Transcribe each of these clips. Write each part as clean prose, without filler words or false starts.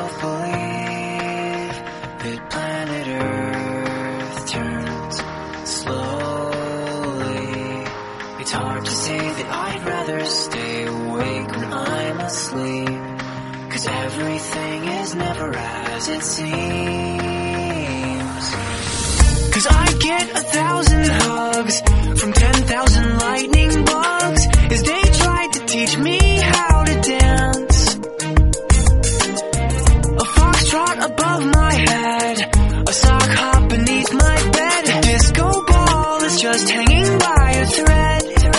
myself believe that planet Earth turns slowly. It's hard to say that I'd rather stay awake when I'm asleep, 'cause everything is never as it seems. 'Cause I get 1,000 hugs from 10,000 lightning bugs as they tried to teach me how to dance. A foxtrot above my head, a sock hop beneath my bed, a disco ball is just hanging by a thread.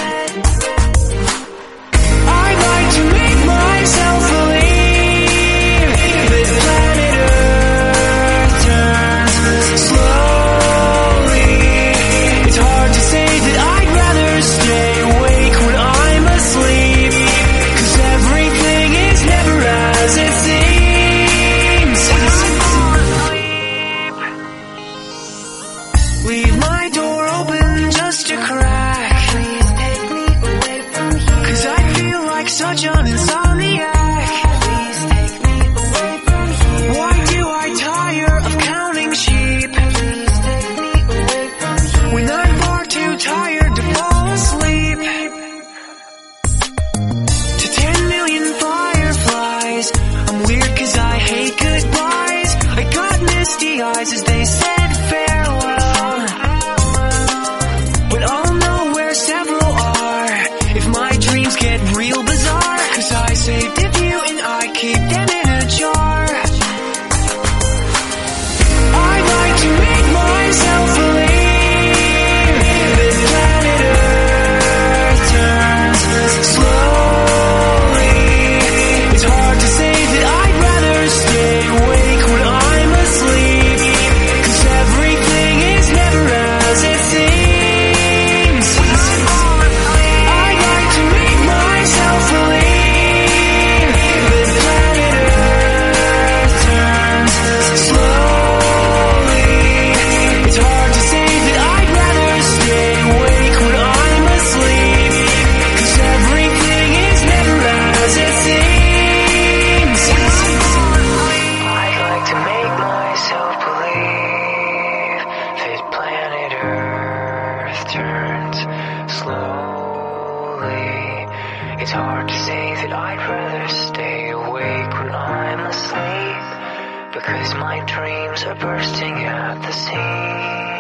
I'd like to make myself believe that planet Earth turns slowly. It's hard to say that I'd rather stay awake when I'm asleep, 'cause everything is never as it seems. Leave my door open just a crack. Please take me away from here, 'cause I feel like such an insomniac. Please take me away from here. Why do I tire of counting sheep? Please take me away from here, when I'm far too tired to fall asleep. To 10 million fireflies, I'm weird 'cause I hate goodbyes. I got misty eyes as they said farewell, but I'll know where several are if my dreams get real bizarre, 'cause I saved a few and I keep them in a jar. I'd like to make myself believe that planet Earth turns slowly. It's hard to say that I'd rather stay awake when I'm asleep, 'cause everything is never as it seems. I'd like to make myself believe that planet Earth turns slowly. It's hard to say that I'd rather stay awake when I'm asleep, 'cause everything is never as it seems. I'd like to make myself believe that planet Earth turns slowly. It's hard to say that I'd rather stay awake when I'm asleep, because my dreams are bursting at the seams.